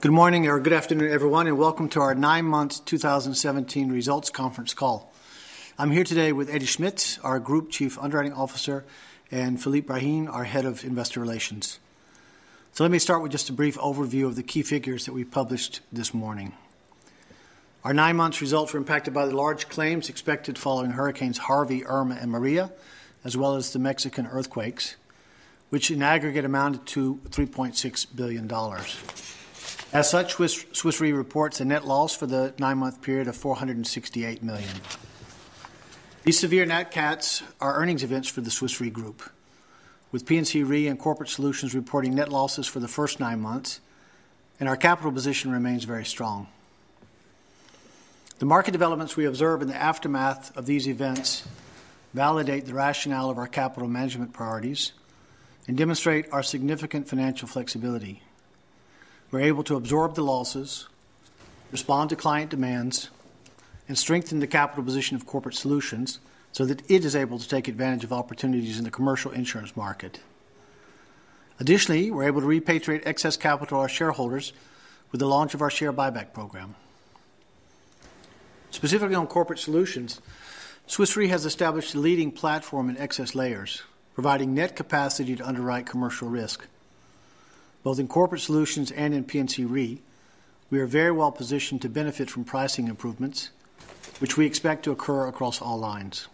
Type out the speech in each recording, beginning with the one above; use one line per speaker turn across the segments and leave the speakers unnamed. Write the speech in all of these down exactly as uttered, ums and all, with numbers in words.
Good morning or good afternoon, everyone, and welcome to our nine months twenty seventeen results conference call. I'm here today with Eddie Schmidt, our Group Chief Underwriting Officer, and Philippe Brahim, our Head of Investor Relations. So let me start with just a brief overview of the key figures that we published this morning. Our nine months results were impacted by the large claims expected following Hurricanes Harvey, Irma, and Maria, as well as the Mexican earthquakes, which in aggregate amounted to three point six billion dollars. As such, Swiss, Swiss Re reports a net loss for the nine-month period of four hundred sixty-eight million dollars. These severe Nat Cats are earnings events for the Swiss Re Group, with P and C Re and Corporate Solutions reporting net losses for the first nine months, and our capital position remains very strong. The market developments we observe in the aftermath of these events validate the rationale of our capital management priorities and demonstrate our significant financial flexibility. We're able to absorb the losses, respond to client demands, and strengthen the capital position of Corporate Solutions so that it is able to take advantage of opportunities in the commercial insurance market. Additionally, we're able to repatriate excess capital to our shareholders with the launch of our share buyback program. Specifically on Corporate Solutions, Swiss Re has established a leading platform in excess layers, providing net capacity to underwrite commercial risk. Both in Corporate Solutions and in P and C Re, we are very well positioned to benefit from pricing improvements, which we expect to occur across all lines.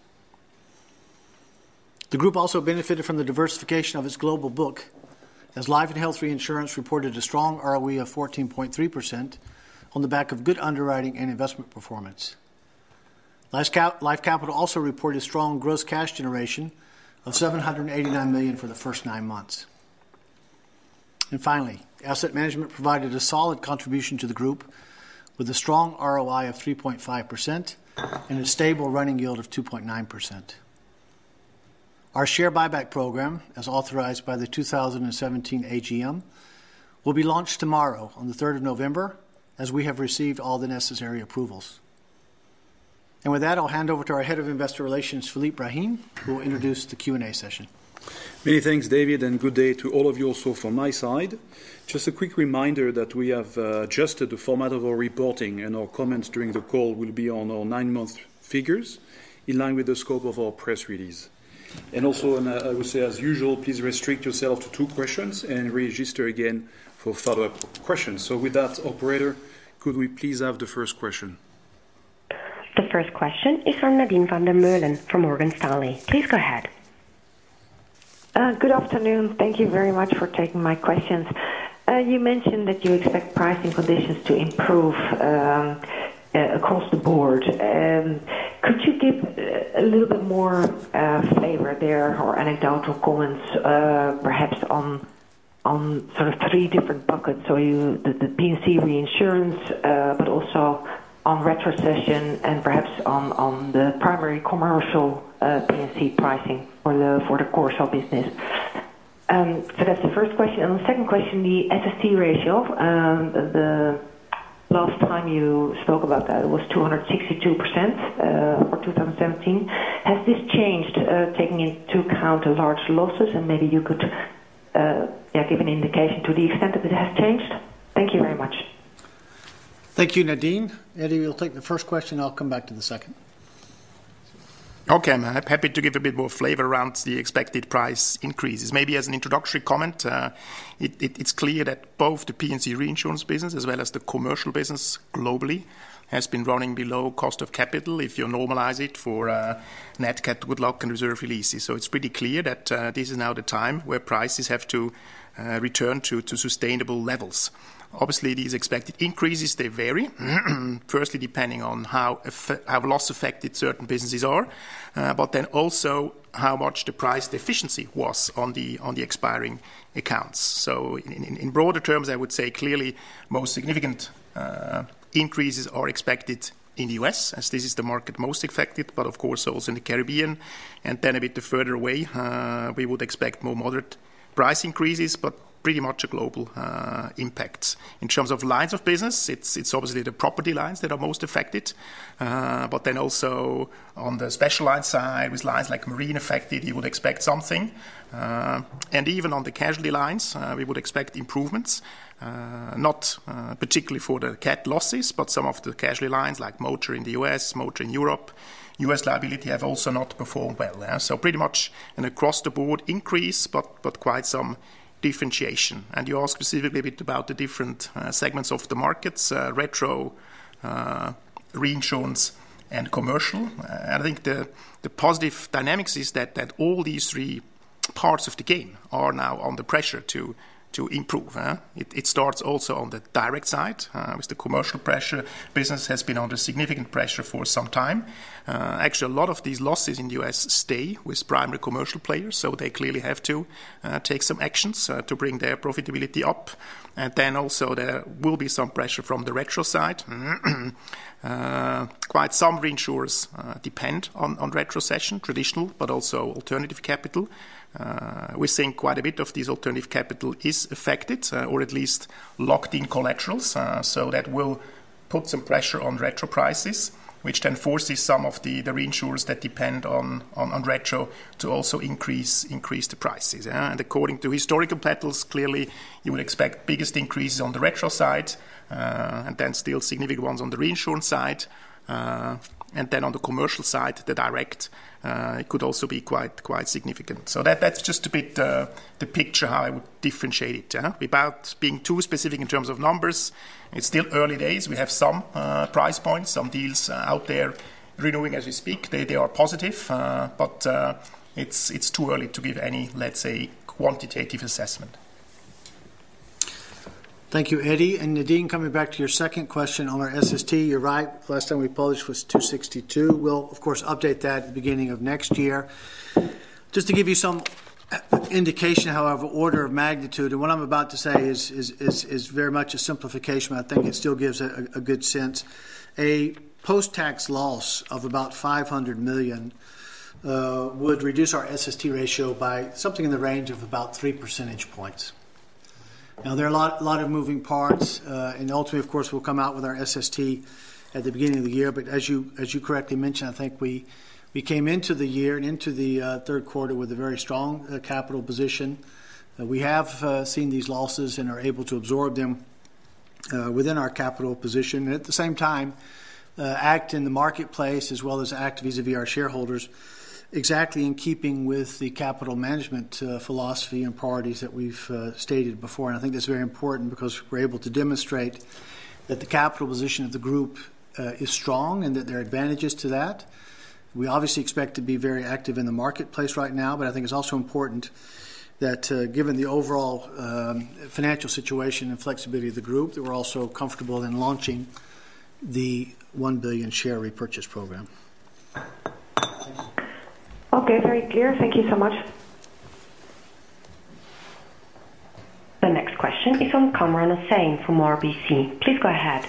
The group also benefited from the diversification of its global book, as Life and Health Reinsurance reported a strong R O E of fourteen point three percent on the back of good underwriting and investment performance. Life Capital also reported strong gross cash generation of seven hundred eighty-nine million dollars for the first nine months. And finally, Asset Management provided a solid contribution to the group with a strong R O I of three point five percent and a stable running yield of two point nine percent. Our share buyback program, as authorized by the two thousand seventeen A G M, will be launched tomorrow on the third of November, as we have received all the necessary approvals. And with that, I'll hand over to our Head of Investor Relations, Philippe Brahim, who will introduce the Q and A session.
Many thanks, David, and good day to all of you also from my side. Just a quick reminder that we have uh, adjusted the format of our reporting, and our comments during the call will be on our nine-month figures in line with the scope of our press release. And also, and I would say as usual, please restrict yourself to two questions and register again for follow-up questions. So with that, operator, could we please have the first question?
The first question is from Nadine van der Meulen from Morgan Stanley. Please go ahead.
Uh, good afternoon. Thank you very much for taking my questions. Uh, you mentioned that you expect pricing conditions to improve um, uh, across the board. Um, could you give a little bit more uh, flavor there or anecdotal comments, uh, perhaps on on sort of three different buckets? So you the, the P and C reinsurance, uh, but also on retrocession and perhaps on, on the primary commercial uh, P and C pricing for the for the Corso business. Um, so that's the first question. And the second question, the S S T ratio. Um, the, the last time you spoke about that, it was two hundred sixty-two percent uh, for two thousand seventeen. Has this changed, uh, taking into account the large losses? And maybe you could uh, yeah, give an indication to the extent that it has changed. Thank you very much.
Thank you, Nadine. Eddie, we'll take the first question. I'll come back to the second.
Okay, I'm happy to give a bit more flavor around the expected price increases. Maybe as an introductory comment, uh, it, it, it's clear that both the P and C reinsurance business as well as the commercial business globally has been running below cost of capital if you normalize it for uh, Nat Cat, good luck, and reserve releases. So it's pretty clear that uh, this is now the time where prices have to uh, return to, to sustainable levels. Obviously, these expected increases, they vary, firstly depending on how, eff- how loss-affected certain businesses are, uh, but then also how much the price efficiency was on the on the expiring accounts. So in, in, in broader terms, I would say clearly most significant uh, increases are expected in the U S, as this is the market most affected, but of course also in the Caribbean. And then a bit further away, uh, we would expect more moderate price increases, but pretty much a global uh, impact. In terms of lines of business, it's it's obviously the property lines that are most affected, uh, but then also on the special line side, with lines like marine affected, you would expect something. Uh, and even on the casualty lines, uh, we would expect improvements. Uh, not uh, particularly for the cat losses, but some of the casualty lines like motor in the U S, motor in Europe, U S liability have also not performed well. Eh? So pretty much an across-the-board increase, but, but quite some differentiation. And you asked specifically a bit about the different uh, segments of the markets, uh, retro, uh, reinsurance, and commercial. Uh, and I think the, the positive dynamics is that, that all these three parts of the game are now under pressure to to improve. Eh? It, it starts also on the direct side uh, with the commercial pressure. Business has been under significant pressure for some time. Uh, actually, a lot of these losses in the U S stay with primary commercial players, so they clearly have to uh, take some actions uh, to bring their profitability up. And then also there will be some pressure from the retro side. uh, quite some reinsurers uh, depend on, on retrocession, traditional, but also alternative capital. Uh, we think quite a bit of this alternative capital is affected, uh, or at least locked in collaterals, uh, so that will put some pressure on retro prices, which then forces some of the, the reinsurers that depend on, on, on retro to also increase increase the prices. Yeah? And according to historical patterns, clearly you would expect biggest increases on the retro side, uh, and then still significant ones on the reinsurance side. Uh, and then on the commercial side, the direct, uh, it could also be quite quite significant. So that that's just a bit uh, the picture how I would differentiate it. Yeah? Without being too specific in terms of numbers, it's still early days. We have some uh, price points, some deals uh, out there renewing as we speak. They they are positive, uh, but uh, it's it's too early to give any, let's say, quantitative assessment.
Thank you, Eddie. And Nadine, coming back to your second question on our S S T, you're right. Last time we published was two sixty-two. We'll, of course, update that at the beginning of next year. Just to give you some indication, however, order of magnitude, and what I'm about to say is is is, is very much a simplification, but I think it still gives a, a good sense. A post-tax loss of about five hundred million dollars uh, would reduce our S S T ratio by something in the range of about three percentage points. Now, there are a lot, lot of moving parts, uh, and ultimately, of course, we'll come out with our S S T at the beginning of the year. But as you as you correctly mentioned, I think we we came into the year and into the uh, third quarter with a very strong uh, capital position. Uh, we have uh, seen these losses and are able to absorb them uh, within our capital position, and at the same time, uh, act in the marketplace as well as act vis-a-vis our shareholders, exactly in keeping with the capital management uh, philosophy and priorities that we've uh, stated before. And I think that's very important because we're able to demonstrate that the capital position of the group uh, is strong and that there are advantages to that. We obviously expect to be very active in the marketplace right now, but I think it's also important that uh, given the overall um, financial situation and flexibility of the group, that we're also comfortable in launching the one billion share repurchase program.
Okay, very clear. Thank you so much.
The next question is from Kamran Hossain from R B C. Please go ahead.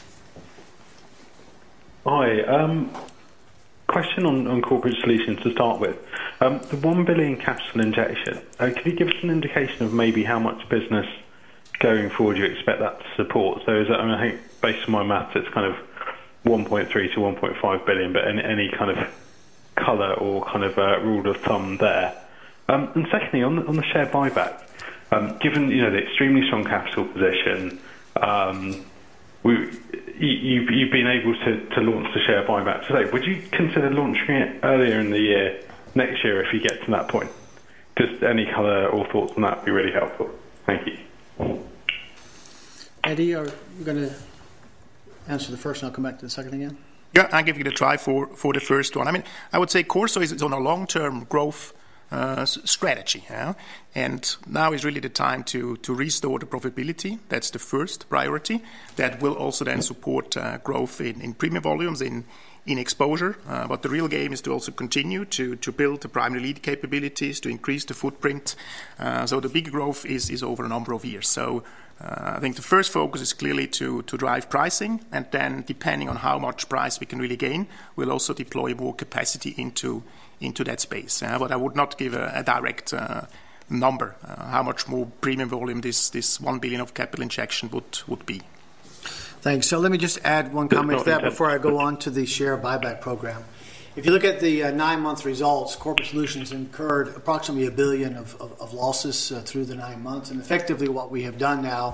Hi. Um, question on, on corporate solutions to start with. Um, the one billion capital injection, uh, could you give us an indication of maybe how much business going forward you expect that to support? So is that, I mean, I think based on my maths, it's kind of one point three to one point five billion, but any, any kind of colour or kind of uh, rule of thumb there. Um, and secondly, on the, on the share buyback, um, given you know the extremely strong capital position, um, we, you, you've, you've been able to, to launch the share buyback today. Would you consider launching it earlier in the year, next year, if you get to that point? Just any colour or thoughts on that would be really helpful. Thank you.
Eddie, are you going to answer the first and I'll come back to the second again?
Yeah, I'll give you the try for, for the first one. I mean, I would say Corso is on a long-term growth uh, strategy. Yeah? And now is really the time to, to restore the profitability. That's the first priority. That will also then support uh, growth in, in premium volumes, in, in exposure. Uh, but the real game is to also continue to, to build the primary lead capabilities, to increase the footprint. Uh, so the big growth is, is over a number of years. So Uh, I think the first focus is clearly to, to drive pricing, and then depending on how much price we can really gain, we'll also deploy more capacity into into that space. Uh, but I would not give a, a direct uh, number, uh, how much more premium volume this, this one billion of capital injection would, would be.
Thanks. So let me just add one comment to that before I go on to the share buyback program. If you look at the uh, nine-month results, Corporate Solutions incurred approximately a billion of, of, of losses uh, through the nine months. And effectively what we have done now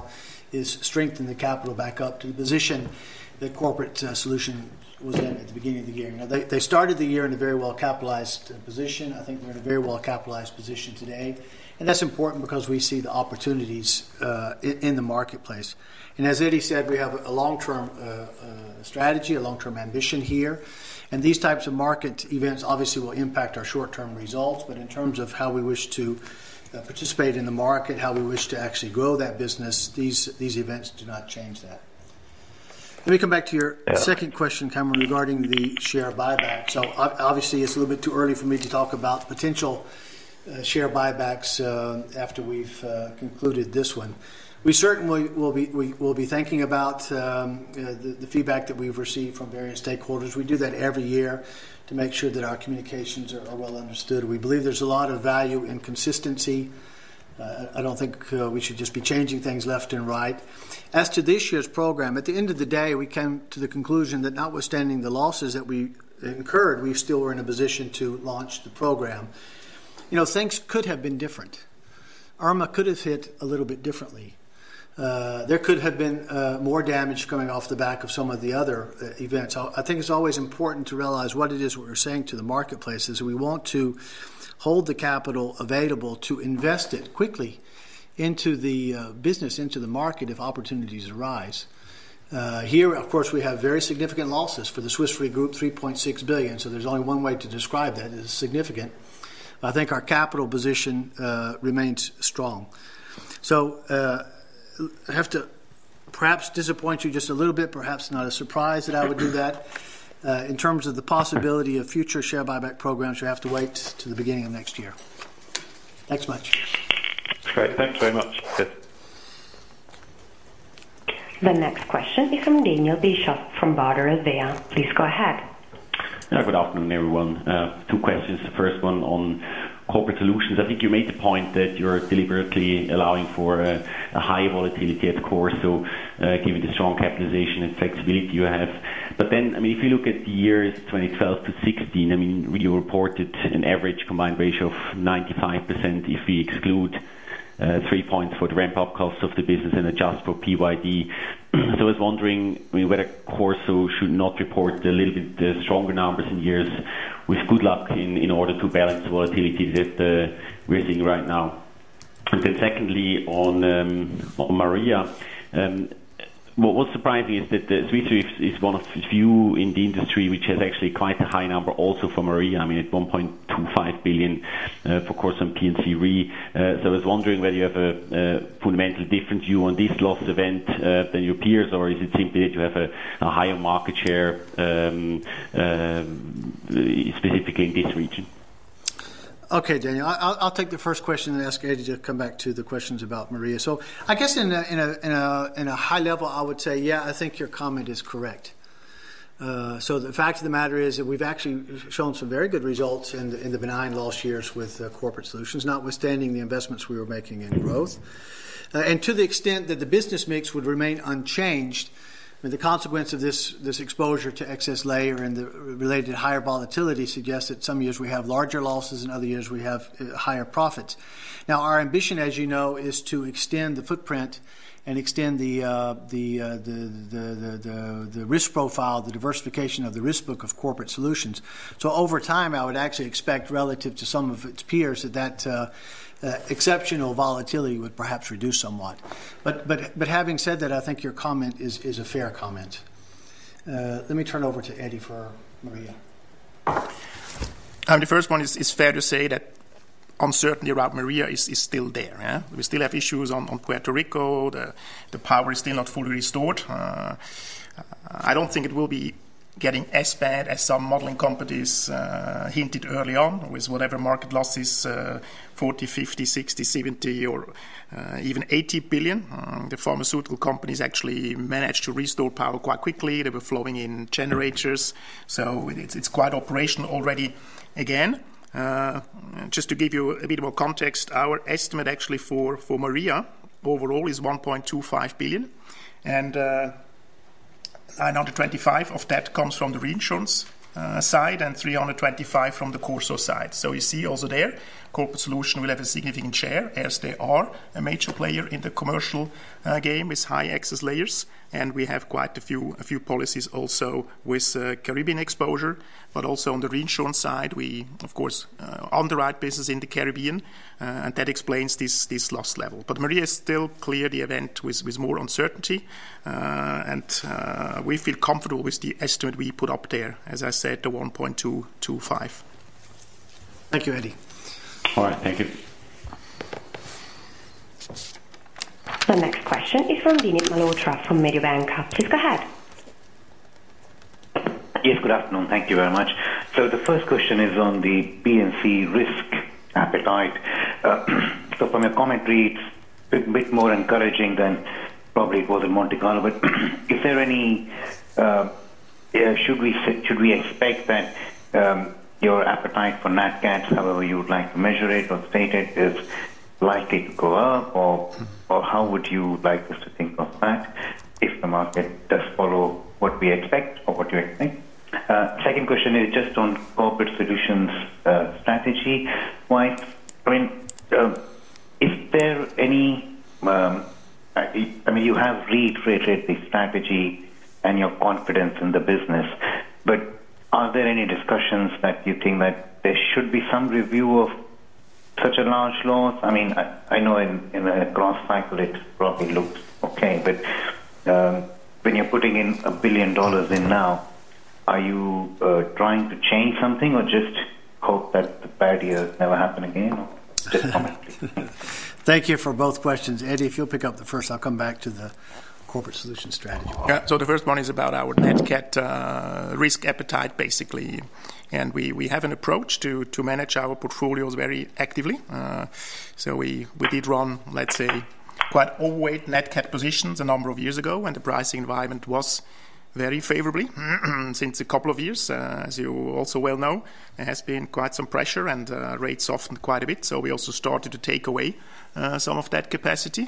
is strengthen the capital back up to the position that Corporate uh, Solutions was in at the beginning of the year. You know, they, they started the year in a very well-capitalized uh, position. I think they're in a very well-capitalized position today. And that's important because we see the opportunities uh, in, in the marketplace. And as Eddie said, we have a long-term uh, uh, strategy, a long-term ambition here. And these types of market events obviously will impact our short-term results, but in terms of how we wish to uh, participate in the market, how we wish to actually grow that business, these these events do not change that. Let me come back to your yeah. second question, Cameron, regarding the share buyback. So obviously it's a little bit too early for me to talk about potential uh, share buybacks uh, after we've uh, concluded this one. We certainly will be we will be thinking about um, uh, the, the feedback that we've received from various stakeholders. We do that every year to make sure that our communications are, are well understood. We believe there's a lot of value in consistency. Uh, I don't think uh, we should just be changing things left and right. As to this year's program, at the end of the day, we came to the conclusion that notwithstanding the losses that we incurred, we still were in a position to launch the program. You know, things could have been different. Irma could have hit a little bit differently. Uh, there could have been uh, more damage coming off the back of some of the other uh, events. I, I think it's always important to realize what it is we're saying to the marketplace is we want to hold the capital available to invest it quickly into the uh, business, into the market if opportunities arise. Uh, here, of course, we have very significant losses for the Swiss Re Group, three point six billion dollars, so there's only one way to describe that. It's significant. I think our capital position uh, remains strong. So uh, I have to perhaps disappoint you just a little bit, perhaps not a surprise that I would do that. Uh, in terms of the possibility of future share buyback programs, you have to wait to the beginning of next year. Thanks much.
Great, thanks very much. Yes.
The next question is from Daniel Bischoff from Baader Helvea. Please go ahead.
Yeah, good afternoon, everyone. Uh, two questions. The first one on Corporate Solutions. I think you made the point that you're deliberately allowing for a, a high volatility at core, so uh, given the strong capitalization and flexibility you have. But then, I mean, if you look at the years twenty twelve to sixteen, I mean, you reported an average combined ratio of ninety-five percent if we exclude uh, three points for the ramp-up costs of the business and adjust for P Y D. So I was wondering, I mean, whether Corso should not report a little bit uh, stronger numbers in years with good luck in, in order to balance the volatility that uh, we're seeing right now. And then secondly, on, um, on Maria, um, what was surprising is that the Swiss Re is one of the few in the industry which has actually quite a high number also for Maria. I mean, at one point two five billion uh, for Corso and P and C Re. Uh, so I was wondering whether you have a, a fundamentally different view on this loss event uh, than your peers, or is it simply that you have a, a higher market share um, uh, specifically in this region?
Okay, Daniel, I'll, I'll take the first question and ask Eddie to come back to the questions about Maria. So I guess in a, in a, in a, in a high level, I would say, yeah, I think your comment is correct. Uh, so the fact of the matter is that we've actually shown some very good results in the, in the benign loss years with uh, Corporate Solutions, notwithstanding the investments we were making in growth. Uh, and to the extent that the business mix would remain unchanged, I mean, the consequence of this, this exposure to excess layer and the related higher volatility suggests that some years we have larger losses and other years we have uh, higher profits. Now, our ambition, as you know, is to extend the footprint and extend the uh, the, uh, the, the, the the the risk profile, the diversification of the risk book of Corporate Solutions. So over time, I would actually expect, relative to some of its peers, that that uh, Uh, exceptional volatility would perhaps reduce somewhat. But but but having said that, I think your comment is, is a fair comment. Uh, let me turn over to Eddie for Maria.
Um, the first one is, is fair to say that uncertainty around Maria is, is still there. Yeah? We still have issues on, on Puerto Rico. The, the power is still not fully restored. Uh, I don't think it will be getting as bad as some modeling companies uh, hinted early on, with whatever market losses, uh, forty, fifty, sixty, seventy, or uh, even eighty billion. Uh, the pharmaceutical companies actually managed to restore power quite quickly. They were flowing in generators, so it's, it's quite operational already again. Uh, just to give you a bit more context, our estimate actually for, for Maria overall is one point two five billion, and uh, nine hundred twenty-five of that comes from the reinsurance uh, side and three hundred twenty-five from the Corso side. So you see also there, Corporate Solution will have a significant share as they are a major player in the commercial uh, game with high excess layers. And we have quite a few a few policies also with uh, Caribbean exposure, but also on the reinsurance side, we of course uh, underwrite business in the Caribbean, uh, and that explains this this loss level. But Maria is still clear the event with, with more uncertainty, uh, and uh, we feel comfortable with the estimate we put up there. As I said, the one point two two five.
Thank you, Eddie.
All right, thank you.
The next question is from Vinit Malhotra from Mediobanca. Please go ahead.
Yes, good afternoon. Thank you very much. So the first question is on the P and C risk appetite. Uh, so from your commentary, it's a bit, bit more encouraging than probably it was in Monte Carlo. But is there any? Uh, uh, should we should we expect that um, your appetite for Nat Cats, however you would like to measure it or state it, is likely to go up, or or how would you like us to think of that if the market does follow what we expect or what you expect? Uh, second question is just on corporate solutions uh, strategy. Why? I mean, uh, is there any? Um, I, I mean, you have reiterated the strategy and your confidence in the business, but are there any discussions that you think that there should be some review of such a large loss? I mean, I, I know in, in a cross cycle it probably looks okay, but um, when you're putting in a billion dollars in now, are you uh, trying to change something or just hope that the bad years never happen again? Or just comment, please.
Thank you for both questions. Eddie, if you'll pick up the first, I'll come back to the corporate solution strategy.
Yeah, so the first one is about our Nat Cat uh, risk appetite, basically. And we, we have an approach to, to manage our portfolios very actively. Uh, so we, we did run, let's say, quite overweight Nat Cat positions a number of years ago when the pricing environment was very favorably. Since a couple of years, uh, as you also well know, there has been quite some pressure and uh, rates softened quite a bit. So we also started to take away uh, some of that capacity.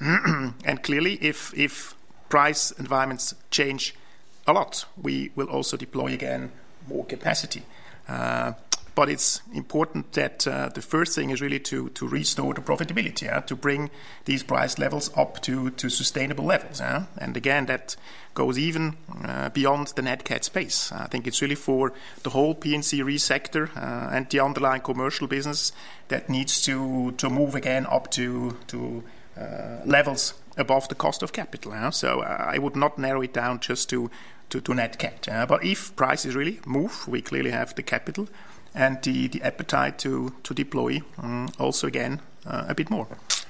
And clearly, if, if price environments change a lot, we will also deploy again more capacity. Uh, but it's important that uh, the first thing is really to, to restore the profitability, uh, to bring these price levels up to, to sustainable levels. Uh? And again, that goes even uh, beyond the Nat Cat space. I think it's really for the whole P and C Re sector uh, and the underlying commercial business that needs to, to move again up to, to uh, levels above the cost of capital. Uh? So uh, I would not narrow it down just to to, to Nat Cat. Uh, but if prices really move, we clearly have the capital and the, the appetite to, to deploy um, also again uh, a bit more.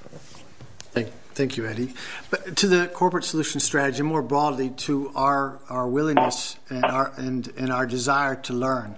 Thank, thank you, Eddie. But to the corporate solution strategy, more broadly to our, our willingness and our, and, and our desire to learn.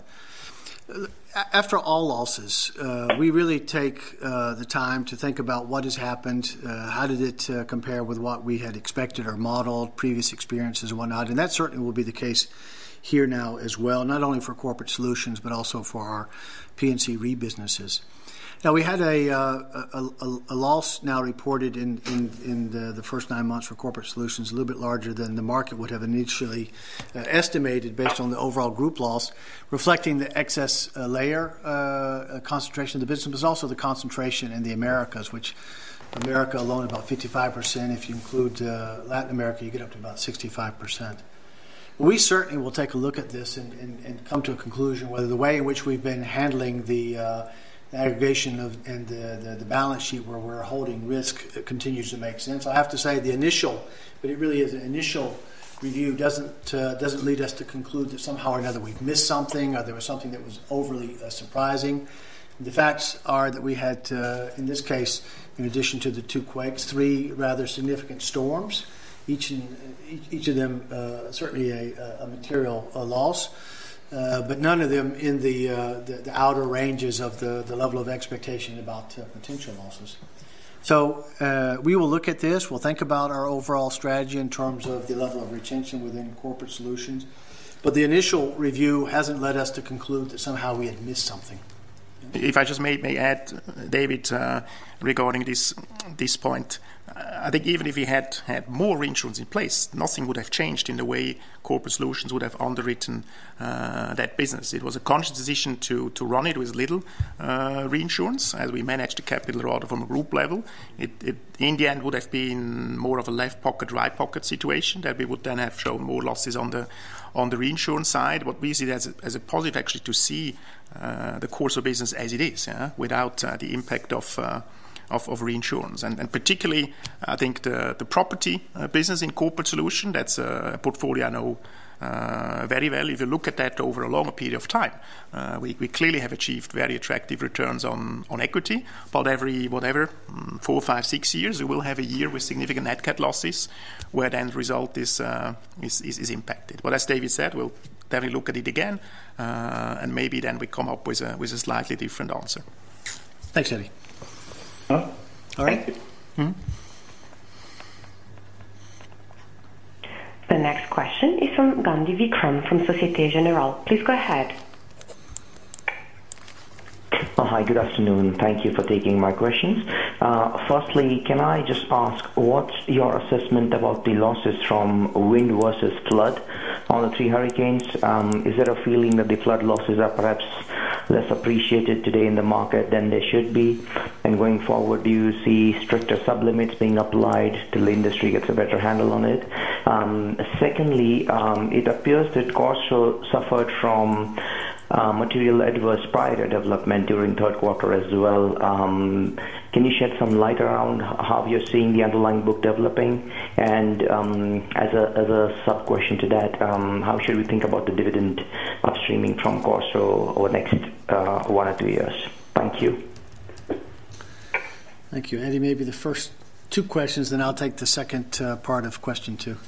After all losses, uh, we really take uh, the time to think about what has happened, uh, how did it uh, compare with what we had expected or modeled, previous experiences and whatnot, and that certainly will be the case here now as well, not only for corporate solutions but also for our P and C Re businesses. Now, we had a, uh, a, a, a loss now reported in, in, in the, the first nine months for corporate solutions, a little bit larger than the market would have initially uh, estimated based on the overall group loss, reflecting the excess uh, layer uh, concentration of the business, but also the concentration in the Americas, which America alone about fifty-five percent. If you include uh, Latin America, you get up to about sixty-five percent. We certainly will take a look at this and, and, and come to a conclusion whether the way in which we've been handling the uh, The aggregation of and the, the, the balance sheet where we're holding risk continues to make sense. I have to say the initial, but it really is an initial review doesn't uh, doesn't lead us to conclude that somehow or another we've missed something or there was something that was overly uh, surprising. The facts are that we had, uh, in this case, in addition to the two quakes, three rather significant storms, each in, each, each of them uh, certainly a, a material uh, loss. Uh, but none of them in the, uh, the, the outer ranges of the, the level of expectation about uh, potential losses. So uh, we will look at this. We'll think about our overall strategy in terms of the level of retention within corporate solutions. But the initial review hasn't led us to conclude that somehow we had missed something.
If I just may, may add, David, uh, regarding this this point. I think even if we had had more reinsurance in place, nothing would have changed in the way Corporate Solutions would have underwritten uh, that business. It was a conscious decision to, to run it with little uh, reinsurance, as we managed the capital rather from a group level. It, it in the end would have been more of a left pocket, right pocket situation, that we would then have shown more losses on the on the reinsurance side. What we see as a, as a positive actually to see uh, the Corso business as it is, yeah, without uh, the impact of uh, Of, of reinsurance. And, and particularly, I think the, the property uh, business in Corporate Solution, that's a portfolio I know uh, very well. If you look at that over a longer period of time, uh, we, we clearly have achieved very attractive returns on, on equity. But every, whatever, four, five, six years, we will have a year with significant net cat losses, where then the result is, uh, is, is, is impacted. But as David said, we'll definitely look at it again, uh, and maybe then we come up with a, with a slightly different answer.
Thanks, Eddie.
Huh?
All right.
Mm-hmm. The next question is from Gandhi Vikram from Societe Generale. Please go ahead.
Oh, hi, good afternoon. Thank you for taking my questions. Uh, firstly, can I just ask, what's your assessment about the losses from wind versus flood on the three hurricanes? Um, is there a feeling that the flood losses are perhaps less appreciated today in the market than they should be? And going forward, do you see stricter sublimits being applied till the industry gets a better handle on it? Um, secondly, um, it appears that Corso suffered from uh, material adverse prior development during third quarter as well. Um, can you shed some light around how you're seeing the underlying book developing? And um, as a as a sub question to that, um, how should we think about the dividend upstreaming from Corso over the next uh, one or two years? Thank you.
Thank you, Eddie. Maybe the first two questions, then I'll take the second uh, part of question two.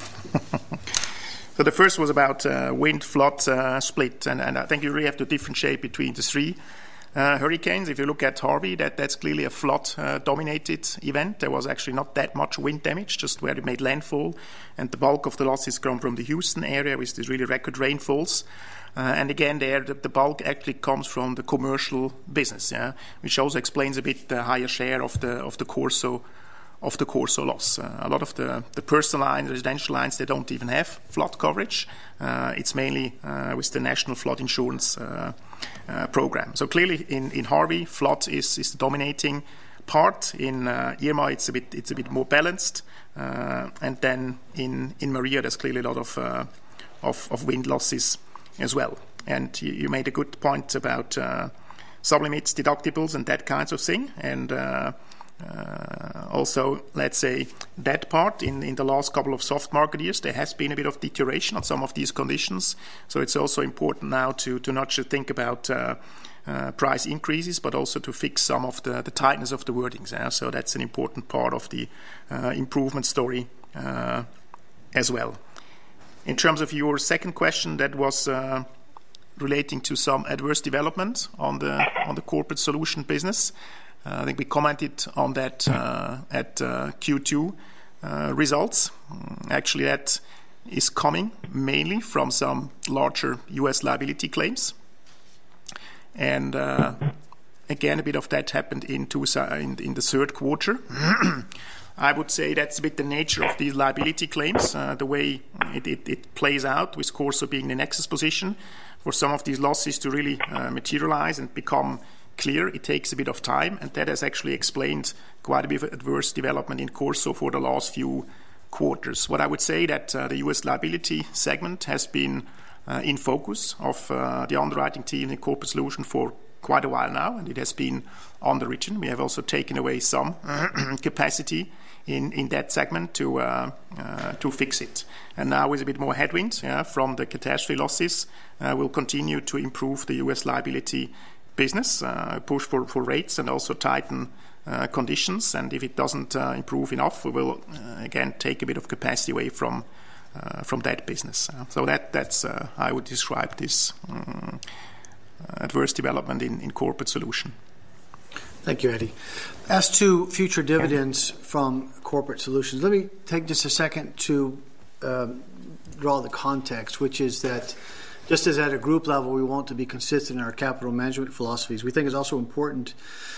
So the first was about uh, wind flood uh, split, and, and I think you really have to differentiate between the three uh, hurricanes. If you look at Harvey, that, that's clearly a flood-dominated uh, event. There was actually not that much wind damage, just where it made landfall, and the bulk of the losses come from the Houston area, with these really record rainfalls. Uh, and again, there the, the bulk actually comes from the commercial business, yeah, which also explains a bit the higher share of the of the Corso of the Corso loss. Uh, a lot of the, the personal lines, residential lines, they don't even have flood coverage. Uh, it's mainly uh, with the National Flood Insurance uh, uh, Program. So clearly, in, in Harvey, flood is, is the dominating part. In uh, Irma, it's a bit it's a bit more balanced, uh, and then in in Maria, there's clearly a lot of uh, of, of wind losses as well. And you, you made a good point about uh, sublimits, deductibles, and that kinds of thing. And uh, Uh, also, let's say, that part, in, in the last couple of soft market years, there has been a bit of deterioration on some of these conditions. So it's also important now to, to not just think about uh, uh, price increases, but also to fix some of the, the tightness of the wordings. Yeah? So that's an important part of the uh, improvement story uh, as well. In terms of your second question, that was uh, relating to some adverse development on the on the Corporate Solution business. Uh, I think we commented on that uh, at uh, Q two uh, results. Actually, that is coming mainly from some larger U S liability claims. And uh, again, a bit of that happened in, two, in, in the third quarter. I would say that's a bit the nature of these liability claims, uh, the way it, it, it plays out, with Corso being the nexus position. For some of these losses to really uh, materialize and become clear, it takes a bit of time, and that has actually explained quite a bit of adverse development in Corso for the last few quarters. What I would say that uh, the U S liability segment has been uh, in focus of uh, the underwriting team in Corporate Solution for quite a while now, and it has been underwritten. We have also taken away some capacity in, in that segment to uh, uh, to fix it. And now with a bit more headwind yeah, from the catastrophe losses, uh, we'll continue to improve the U S liability business, uh, push for, for rates and also tighten uh, conditions. And if it doesn't uh, improve enough, we will uh, again take a bit of capacity away from uh, from that business. Uh, so that that's uh, I would describe this um, adverse development in, in Corporate Solution.
Thank you, Eddie. As to future dividends from Corporate Solutions, let me take just a second to um, draw the context, which is that Just as at a group level, we want to be consistent in our capital management philosophies, we think it's also important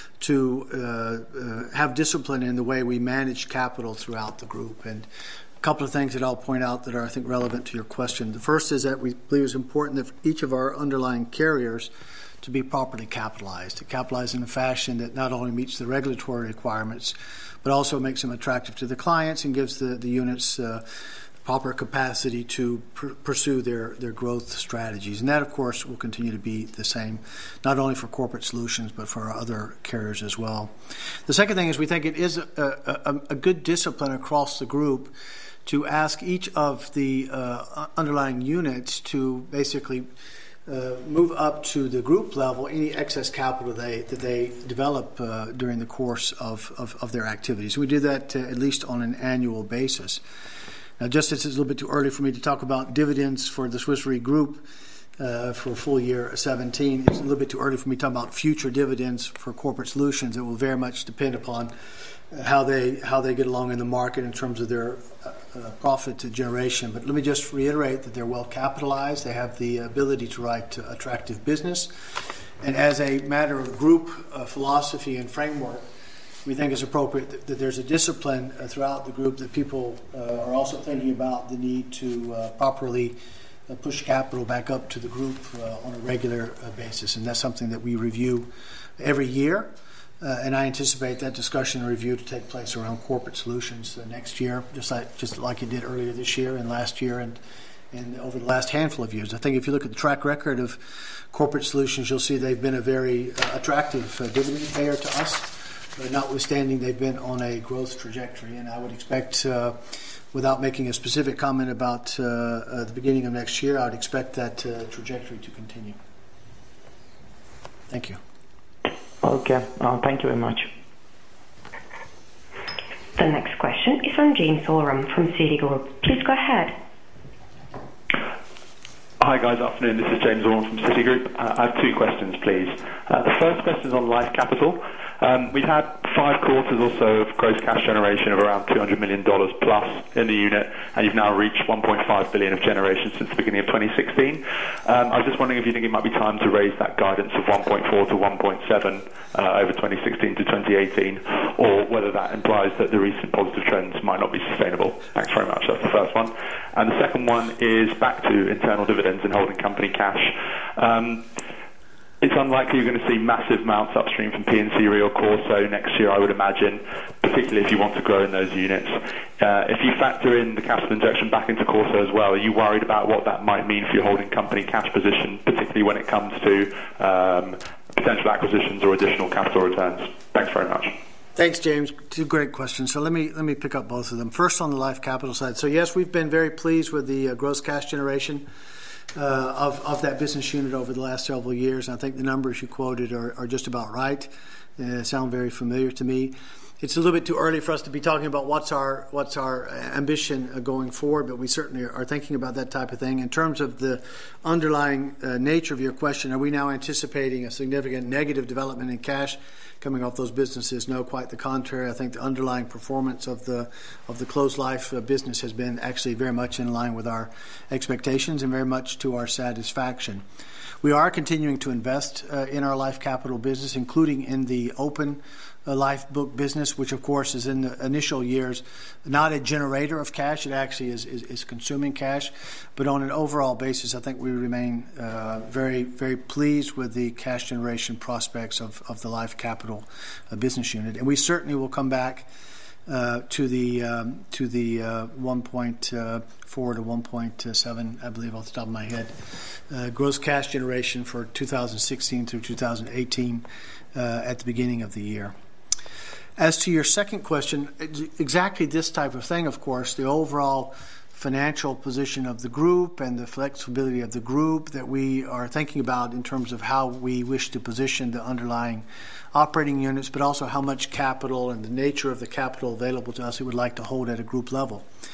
to uh, uh, have discipline in the way we manage capital throughout the group. And a couple of things that I'll point out that are, I think, relevant to your question. The first is that we believe it's important that each of our underlying carriers to be properly capitalized, to capitalize in a fashion that not only meets the regulatory requirements, but also makes them attractive to the clients and gives the, the units uh, proper capacity to pr- pursue their, their growth strategies. And that, of course, will continue to be the same, not only for Corporate Solutions, but for our other carriers as well. The second thing is we think it is a, a, a good discipline across the group to ask each of the uh, underlying units to basically uh, move up to the group level any excess capital they, that they develop uh, during the course of, of, of their activities. We do that uh, at least on an annual basis. Now, just as it's a little bit too early for me to talk about dividends for the Swiss Re Group uh, for full year seventeen, it's a little bit too early for me to talk about future dividends for Corporate Solutions. It will very much depend upon how they how they get along in the market in terms of their uh, uh, profit generation. But let me just reiterate that they're well capitalized. They have the ability to write uh, attractive business. And as a matter of group uh, philosophy and framework, we think it's appropriate that, that there's a discipline uh, throughout the group that people uh, are also thinking about the need to uh, properly uh, push capital back up to the group uh, on a regular uh, basis. And that's something that we review every year. Uh, and I anticipate that discussion and review to take place around Corporate Solutions uh, next year, just like just like it did earlier this year and last year and, and over the last handful of years. I think if you look at the track record of Corporate Solutions, you'll see they've been a very uh, attractive uh, dividend payer to us. Uh, notwithstanding, they've been on a growth trajectory, and I would expect, uh, without making a specific comment about uh, uh, the beginning of next year, I would expect that uh, trajectory to continue. Thank you.
Okay, uh, thank you very much.
The next question is from James Oram from Citigroup. Please go ahead.
Hi guys, afternoon. This is James Oram from Citigroup. Uh, I have two questions, please. Uh, the first question is on life capital. Um, we've had five quarters or so of gross cash generation of around two hundred million dollars plus in the unit, and you've now reached one point five billion dollars of generation since the beginning of twenty sixteen. Um, I was just wondering if you think it might be time to raise that guidance of one point four to one point seven uh, over twenty sixteen to twenty eighteen, or whether that implies that the recent positive trends might not be sustainable. Thanks very much. That's the first one. And the second one is back to internal dividends and holding company cash. Um, It's unlikely you're going to see massive amounts upstream from P and C Re or Corso next year, I would imagine, particularly if you want to grow in those units. Uh, if you factor in the capital injection back into Corso as well, are you worried about what that might mean for your holding company cash position, particularly when it comes to um, potential acquisitions or additional capital returns? Thanks very much.
Thanks, James. Two great questions. So let me let me pick up both of them. First, on the life capital side. So yes, we've been very pleased with the uh, gross cash generation Uh, of, of that business unit over the last several years. I think the numbers you quoted are, are just about right. Uh, sound very familiar to me. It's a little bit too early for us to be talking about what's our what's our ambition uh, going forward, but we certainly are thinking about that type of thing. In terms of the underlying uh, nature of your question, are we now anticipating a significant negative development in cash coming off those businesses? No, quite the contrary. I think the underlying performance of the of the closed life uh, business has been actually very much in line with our expectations and very much to our satisfaction. We are continuing to invest uh, in our life capital business, including in the open uh, life book business, which of course is in the initial years not a generator of cash. It actually is, is, is consuming cash. But on an overall basis, I think we remain uh, very, very pleased with the cash generation prospects of, of the life capital uh, business unit. And we certainly will come back Uh, to the um, to the uh, one point four to one point seven, I believe, off the top of my head, uh, gross cash generation for two thousand sixteen through two thousand eighteen uh, at the beginning of the year. As to your second question, exactly this type of thing, of course, the overall financial position of the group and the flexibility of the group that we are thinking about in terms of how we wish to position the underlying operating units, but also how much capital and the nature of the capital available to us we would like to hold at a group level.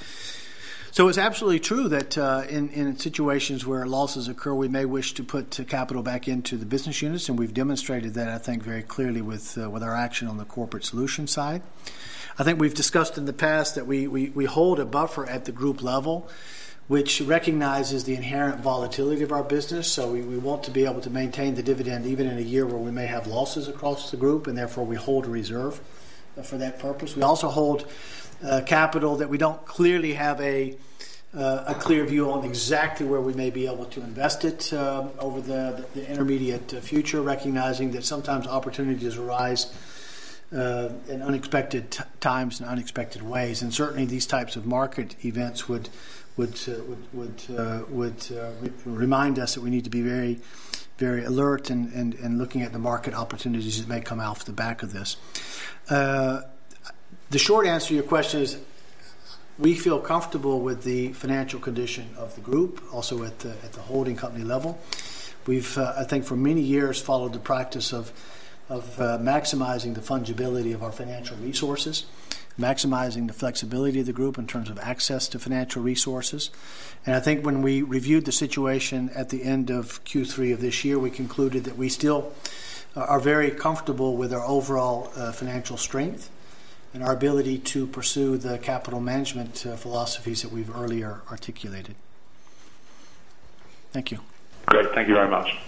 So it's absolutely true that uh, in, in situations where losses occur, we may wish to put uh, capital back into the business units, and we've demonstrated that, I think, very clearly with uh, with our action on the Corporate Solutions side. I think we've discussed in the past that we, we, we hold a buffer at the group level which recognizes the inherent volatility of our business. So we, we want to be able to maintain the dividend even in a year where we may have losses across the group, and therefore we hold a reserve for that purpose. We also hold uh, capital that we don't clearly have a uh, a clear view on exactly where we may be able to invest it uh, over the, the intermediate future, recognizing that sometimes opportunities arise uh, in unexpected t- times and unexpected ways, and certainly these types of market events would would uh, would would, uh, would uh, re- remind us that we need to be very very alert and, and, and looking at the market opportunities that may come off the back of this. Uh, the short answer to your question is we feel comfortable with the financial condition of the group, also at the, at the holding company level. We've, uh, I think, for many years followed the practice of, of uh, maximizing the fungibility of our financial resources, maximizing the flexibility of the group in terms of access to financial resources. And I think when we reviewed the situation at the end of Q three of this year, we concluded that we still are very comfortable with our overall uh, financial strength and our ability to pursue the capital management uh, philosophies that we've earlier articulated. Thank you.
Great, thank you very much.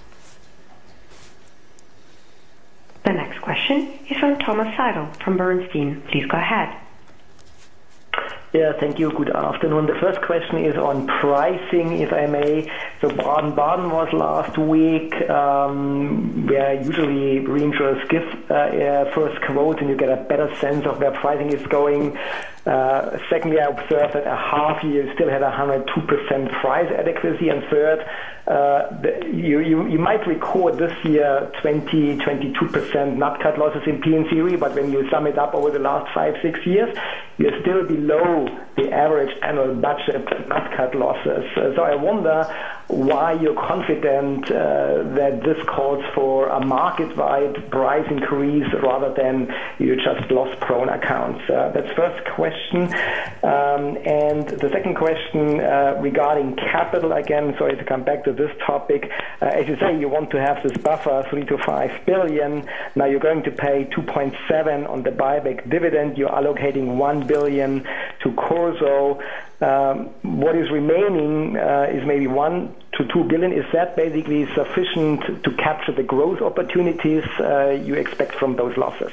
The next question is from Thomas Seidel from Bernstein. Please go ahead.
Yeah, thank you. Good afternoon. The first question is on pricing, if I may. So Baden-Baden was last week, um, where usually reinsurers give uh, uh, first quote and you get a better sense of where pricing is going. Uh, secondly, I observed that a half year still had a one hundred two percent price adequacy. And third, uh, the, you, you, you might record this year twenty, twenty-two percent nat cat losses in P and C Re, but when you sum it up over the last five, six years, you're still below the average annual budget nat cat losses. Uh, so I wonder why you're confident uh, that this calls for a market-wide price increase rather than you just loss-prone accounts. Uh, that's first question. Um, and the second question uh, regarding capital, again, sorry to come back to this topic. Uh, as you say, you want to have this buffer, three to five billion. Now you're going to pay two point seven on the buyback dividend. You're allocating one billion to Corso. Um, what is remaining uh, is maybe one to two billion. Is that basically sufficient to capture the growth opportunities uh, you expect from those losses?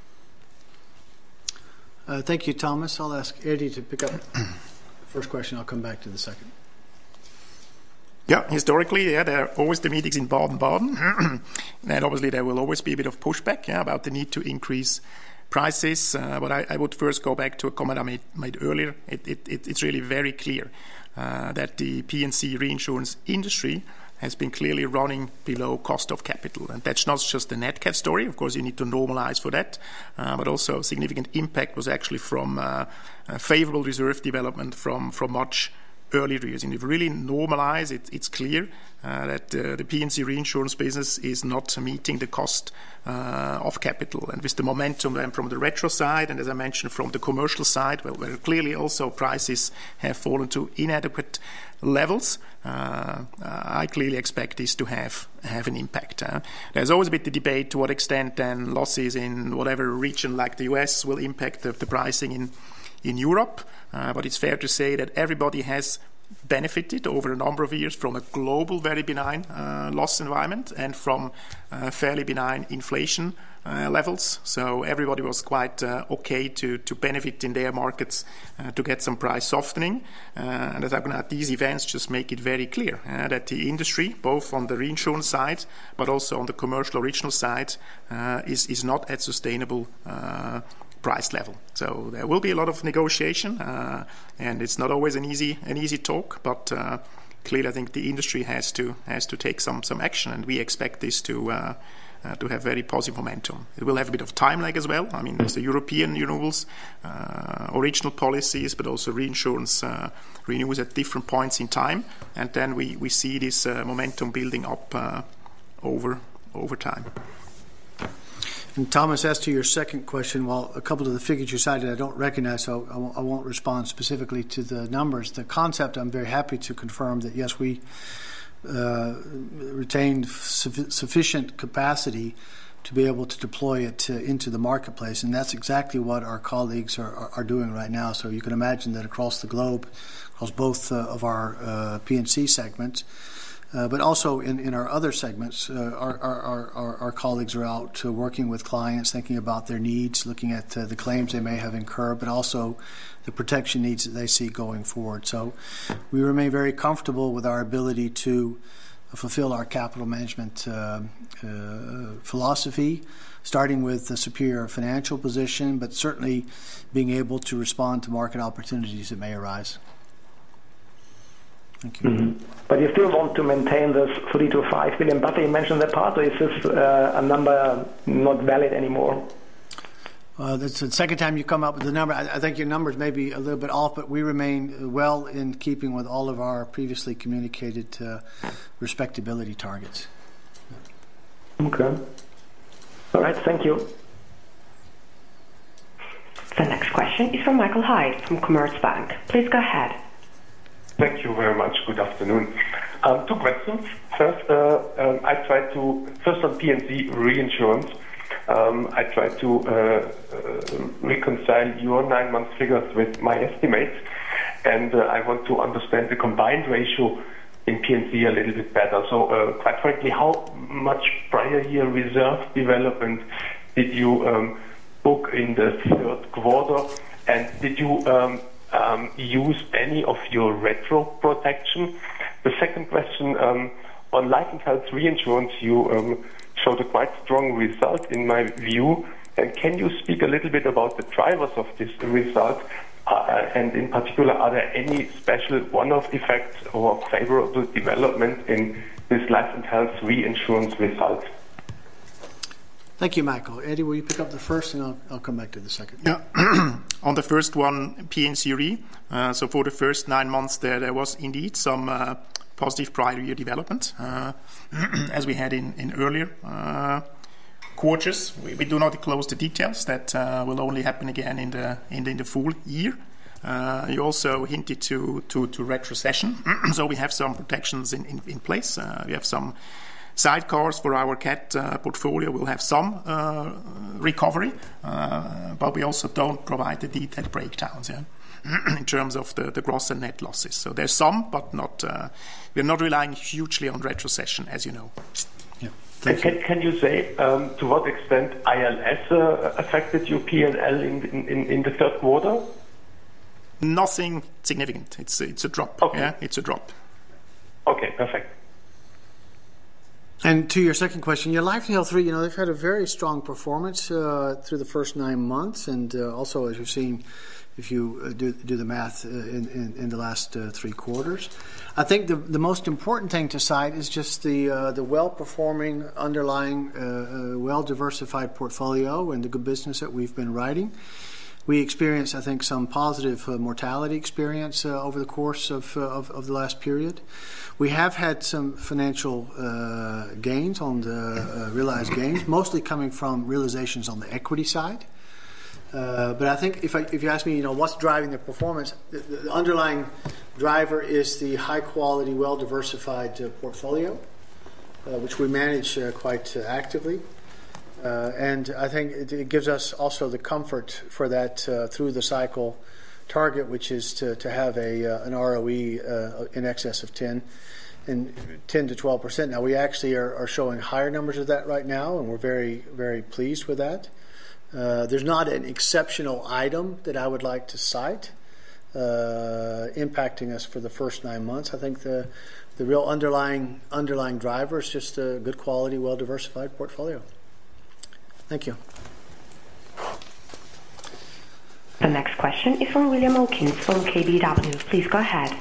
Uh, thank you, Thomas. I'll ask Eddie to pick up the first question. I'll come back to the second.
Yeah, historically, yeah, there are always the meetings in Baden-Baden. And obviously there will always be a bit of pushback yeah, about the need to increase prices. Uh, but I, I would first go back to a comment I made, made earlier. It, it, it, it's really very clear uh, that the P and C reinsurance industry has been clearly running below cost of capital. And that's not just the nat cat story. Of course, you need to normalize for that. Uh, but also significant impact was actually from uh, uh, favorable reserve development from, from much earlier years. And if you really normalize it, it's clear uh, that uh, the P and C reinsurance business is not meeting the cost uh, of capital. And with the momentum then from the retro side, and as I mentioned, from the commercial side, well, where clearly also prices have fallen to inadequate levels, uh, I clearly expect this to have have an impact. Uh. There's always a bit the debate to what extent then losses in whatever region like the U S will impact the, the pricing in in Europe, uh, but it's fair to say that everybody has benefited over a number of years from a global very benign uh, loss environment and from uh, fairly benign inflation uh, levels. So everybody was quite uh, okay to, to benefit in their markets uh, to get some price softening. Uh, and as I'm going to, these events just make it very clear uh, that the industry, both on the reinsurance side but also on the commercial original side, uh, is, is not at sustainable uh, price level. So there will be a lot of negotiation, uh, and it's not always an easy an easy talk. But uh, clearly, I think the industry has to has to take some some action, and we expect this to uh, uh, to have very positive momentum. It will have a bit of time lag as well. I mean, there's the European renewals, uh, original policies, but also reinsurance uh, renews at different points in time, and then we we see this uh, momentum building up uh, over over time.
And Thomas, as to your second question, well, a couple of the figures you cited I don't recognize, so I won't, I won't respond specifically to the numbers. The concept, I'm very happy to confirm that, yes, we uh, retained su- sufficient capacity to be able to deploy it uh, into the marketplace. And that's exactly what our colleagues are, are, are doing right now. So you can imagine that across the globe, across both uh, of our uh, P and C segments, uh, but also in, in our other segments, uh, our, our, our, our colleagues are out uh, working with clients, thinking about their needs, looking at uh, the claims they may have incurred, but also the protection needs that they see going forward. So we remain very comfortable with our ability to fulfill our capital management uh, uh, philosophy, starting with a superior financial position, but certainly being able to respond to market opportunities that may arise. Thank you.
Mm-hmm. But you still want to maintain this three to five billion buffer you mentioned that part, or is this uh, a number not valid anymore?
Uh, that's the second time you come up with the number. I, I think your numbers may be a little bit off, but we remain well in keeping with all of our previously communicated uh, respectability targets.
Okay. All right, thank you.
The next question is from Michael Hyde from Commerzbank. Please go ahead.
Thank you very much. Good afternoon. Um, two questions. First, uh, um, I tried to, first on P and C reinsurance, um, I tried to uh, uh, reconcile your nine-month figures with my estimates, and uh, I want to understand the combined ratio in P and C a little bit better. So, uh, quite frankly, how much prior year reserve development did you um, book in the third quarter, and did you um, um, use any of your retro protection? The second question, um, on life and health reinsurance, you um, showed a quite strong result in my view. And can you speak a little bit about the drivers of this result? Uh, and in particular, are there any special one-off effects or favorable development in this life and health reinsurance result?
Thank you, Michael. Eddie, will you pick up the first, and I'll, I'll come back to the second.
Yeah. On the first one, P and C Re, uh, so for the first nine months there, there was indeed some uh, positive prior year development, uh, as we had in, in earlier uh, quarters. We, we do not disclose the details. That uh, will only happen again in the in the, in the full year. Uh, you also hinted to, to, to retrocession. So we have some protections in, in, in place. Uh, we have some sidecars for our cat uh, portfolio. Will have some uh, recovery, uh, but we also don't provide the detailed breakdowns, yeah, in terms of the, the gross and net losses. So there's some, but not. Uh, we're not relying hugely on retrocession, as you know.
Yeah.
Can, you. can you say um, to what extent I L S uh, affected your P and L in, in, in the third quarter?
Nothing significant. It's it's a drop.
Okay.
Yeah, it's a drop.
Okay, perfect.
And to your second question, your Life and Health Re, you know, they've had a very strong performance uh, through the first nine months, and uh, also, as you've seen, if you uh, do, do the math uh, in, in, in the last uh, three quarters. I think the the most important thing to cite is just the uh, the well-performing, underlying, uh, uh, well-diversified portfolio and the good business that we've been writing. We experienced, I think, some positive uh, mortality experience uh, over the course of, uh, of of the last period. We have had some financial uh, gains on the uh, realized gains, mostly coming from realizations on the equity side. Uh, but I think if I, if you ask me, you know, what's driving the performance, the, the underlying driver is the high-quality, well-diversified uh, portfolio, uh, which we manage uh, quite uh, actively. Uh, and I think it, it gives us also the comfort for that uh, through the cycle target, which is to, to have a uh, an R O E uh, in excess of ten and ten to twelve percent. Now we actually are, are showing higher numbers of that right now, and we're very very pleased with that. Uh, there's not an exceptional item that I would like to cite uh, impacting us for the first nine months. I think the the real underlying underlying driver is just a good quality, well diversified portfolio. Thank you.
The next question is from William Hawkins from K B W. Please go ahead.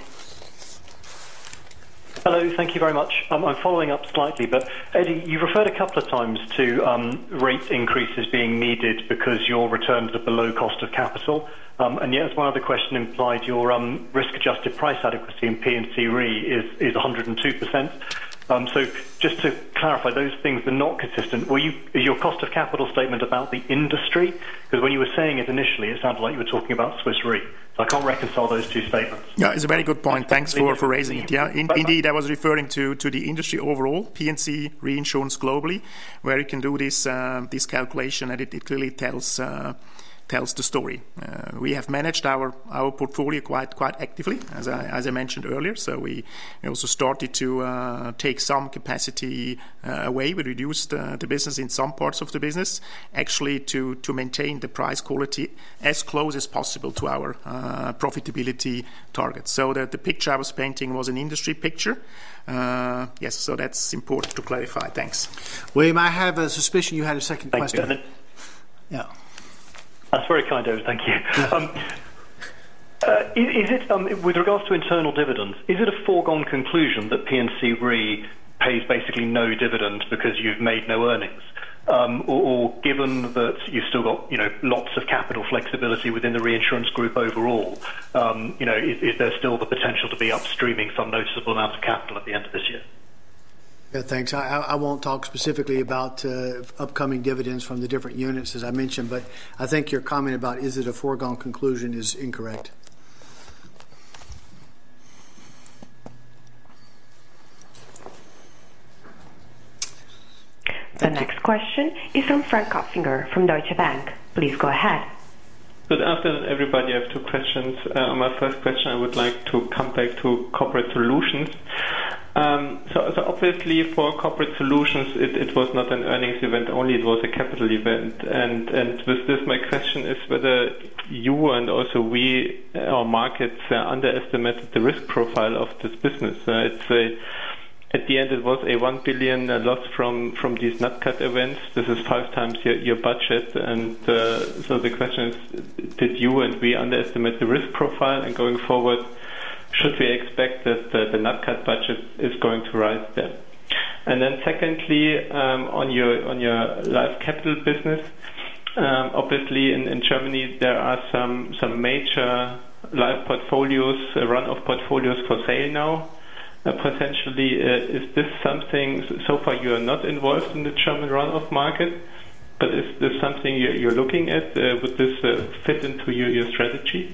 Hello, thank you very much. Um, I'm following up slightly, but Eddie, you've referred a couple of times to um, rate increases being needed because your returns are below cost of capital, um, and yet as one other question implied, your um, risk-adjusted price adequacy in P and C Re is, is one hundred two percent. Um, so just to clarify, those things are not consistent. Were you, is your cost of capital statement about the industry? Because when you were saying it initially, it sounded like you were talking about Swiss Re. So I can't reconcile those two statements.
Yeah, it's a very good point. Thanks for, for raising it. Yeah, in, indeed, I was referring to, to the industry overall, P and C reinsurance globally, where you can do this uh, this calculation, and it, it clearly tells uh, tells the story. Uh, we have managed our, our portfolio quite quite actively, as I, as I mentioned earlier. So we, we also started to uh, take some capacity uh, away. We reduced uh, the business in some parts of the business, actually to, to maintain the price quality as close as possible to our uh, profitability targets. So the, the picture I was painting was an industry picture. Uh, yes, so that's important to clarify. Thanks.
William, I have a suspicion you had a second
Thank
question.
You.
Yeah.
That's very kind, David. Thank you. Um, uh, is, is it, um, with regards to internal dividends, is it a foregone conclusion that P and C Re pays basically no dividend because you've made no earnings? Um, or, or given that you've still got, you know, lots of capital flexibility within the reinsurance group overall, um, you know, is, is there still the potential to be upstreaming some noticeable amount of capital at the end of this year?
Yeah, thanks. I, I won't talk specifically about uh, upcoming dividends from the different units, as I mentioned, but I think your comment about is it a foregone conclusion is incorrect.
The next question is from Frank Kopfinger from Deutsche Bank. Please go ahead.
Good afternoon, everybody. I have two questions. Uh, on my first question, I would like to come back to corporate solutions. Um, so, so obviously for corporate solutions, it, it was not an earnings event only, it was a capital event. And, and with this, my question is whether you and also we, our markets, uh, underestimated the risk profile of this business. Uh, it's a At the end, it was a one billion loss from, from these nat cat events. This is five times your, your budget. And uh, so the question is, did you and we underestimate the risk profile? And going forward, should we expect that the, the nat cat budget is going to rise there? And then secondly, um, on your on your life capital business, um, obviously in, in Germany there are some, some major life portfolios, uh, run-off portfolios for sale now. Uh, potentially, uh, is this something, so far you are not involved in the German run-off market, but is this something you're, you're looking at? Uh, would this uh, fit into your, your strategy?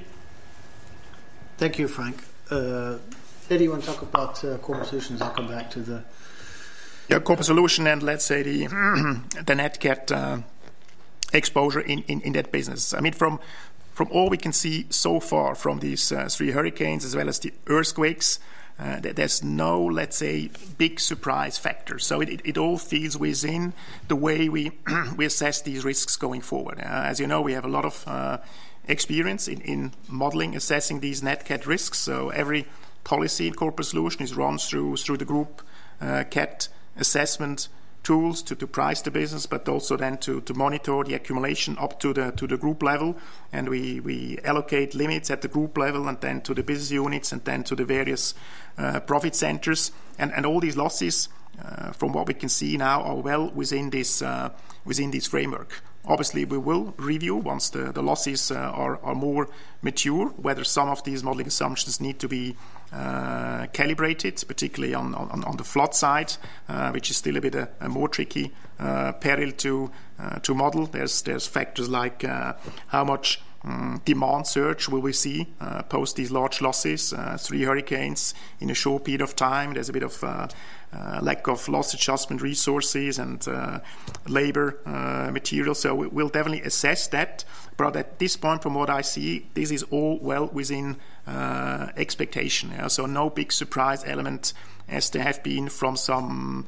Thank you, Frank. Uh, Eddie, you want to talk about uh, corporate solutions? I'll come back to the...
Yeah, corporate solution and let's say the, the nat cat uh, exposure in, in, in that business. I mean, from, from all we can see so far from these uh, three hurricanes as well as the earthquakes, Uh, there's no, let's say, big surprise factor. So it, it, it all feels within the way we we assess these risks going forward. Uh, as you know, we have a lot of uh, experience in, in modeling, assessing these nat cat risks. So every policy in corporate solution is run through through the group uh, cat assessment tools to, to price the business, but also then to, to monitor the accumulation up to the to the group level. And we, we allocate limits at the group level and then to the business units and then to the various uh, profit centers. And, and all these losses, uh, from what we can see now, are well within this uh, within this framework. Obviously, we will review once the, the losses uh, are, are more mature, whether some of these modeling assumptions need to be uh, calibrated, particularly on, on, on the flood side, uh, which is still a bit a, a more tricky uh, peril to uh, to model. There's there's factors like uh, how much um, demand surge will we see uh, post these large losses, uh, three hurricanes in a short period of time. There's a bit of uh, Uh, lack of loss adjustment resources and uh, labor uh, material. So we, we'll definitely assess that. But at this point, from what I see, this is all well within uh, expectation. Yeah? So no big surprise element as there have been from some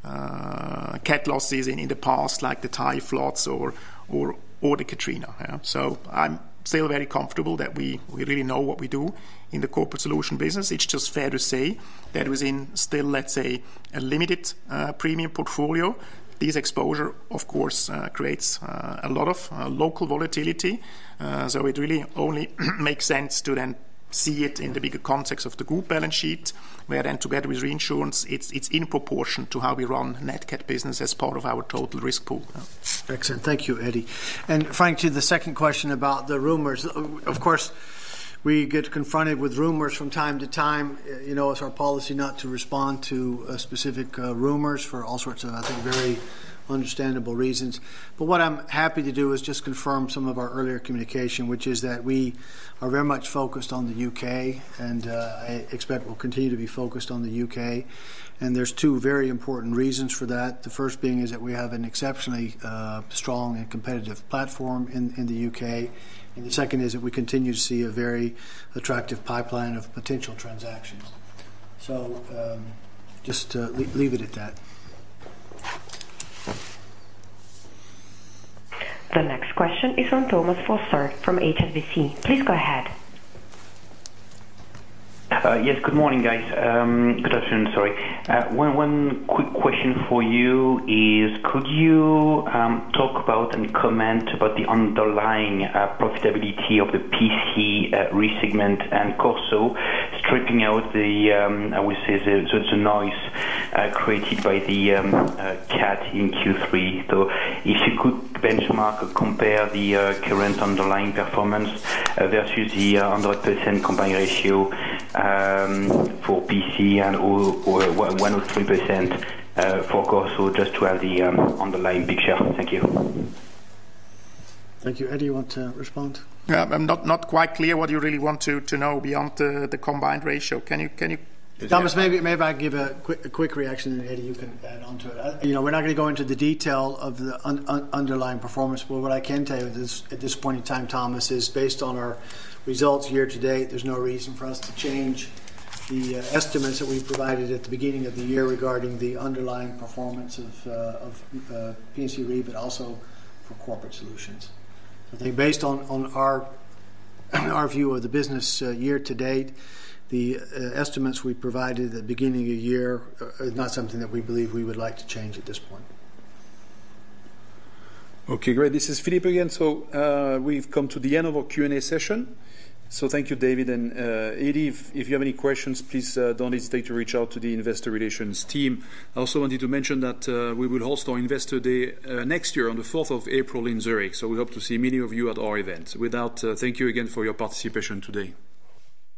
uh, cat losses in, in the past, like the Thai floods or or, or the Katrina. Yeah? So I'm still very comfortable that we, we really know what we do in the corporate solution business. It's just fair to say that within still, let's say, a limited uh, premium portfolio, this exposure, of course, uh, creates uh, a lot of uh, local volatility. Uh, so it really only makes sense to then see it in the bigger context of the group balance sheet, where then together with reinsurance, it's it's in proportion to how we run nat cat business as part of our total risk pool.
Excellent. Thank you, Eddie. And Frank, to the second question about the rumors, of course, we get confronted with rumors from time to time. You know, it's our policy not to respond to uh, specific uh, rumors for all sorts of, I think, very understandable reasons. But what I'm happy to do is just confirm some of our earlier communication, which is that we are very much focused on the U K, and uh, I expect we'll continue to be focused on the U K. And there's two very important reasons for that. The first being is that we have an exceptionally uh, strong and competitive platform in, in the U K. And the second is that we continue to see a very attractive pipeline of potential transactions. So um, just uh, leave it at that.
The next question is from Thomas Foster from H S B C. Please go ahead.
Uh, yes, good morning, guys. Um, good afternoon, sorry. Uh, one, one quick question for you is, could you um, talk about and comment about the underlying uh, profitability of the P C uh, re-segment and Corso, stripping out the, um, I would say, the, the, the noise uh, created by the um, uh, cat in Q three. So if you could benchmark or compare the uh, current underlying performance uh, versus the uh, one hundred percent combined ratio um, for P C and or, or one hundred three percent uh, for Corso, just to have the um, underlying picture. Thank you.
Thank you. Eddie, you want to respond?
Yeah, I'm not, not quite clear what you really want to, to know beyond the, the combined ratio. Can you can you?
Thomas, maybe maybe I can give a quick, a quick reaction, and Eddie, you can add on to it. Uh, you know, we're not going to go into the detail of the un, un, underlying performance, but what I can tell you is, at this point in time, Thomas, is based on our results year to date, there's no reason for us to change the uh, estimates that we provided at the beginning of the year regarding the underlying performance of, uh, of uh, P and C Re, but also for Corporate Solutions. I think based on, on our our view of the business uh, year to date, the uh, estimates we provided at the beginning of the year are not something that we believe we would like to change at this point.
Okay, great. This is Philippe again. So uh, we've come to the end of our Q and A session. So thank you, David and uh, Eddie. If, if you have any questions, please uh, don't hesitate to reach out to the Investor Relations team. I also wanted to mention that uh, we will host our Investor Day uh, next year on the fourth of April in Zurich. So we hope to see many of you at our event. With that, uh, thank you again for your participation today.